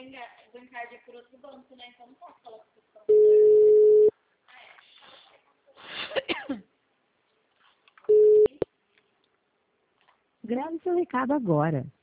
Bancard é por outro banco, né? Então não posso falar com o Grave seu recado agora.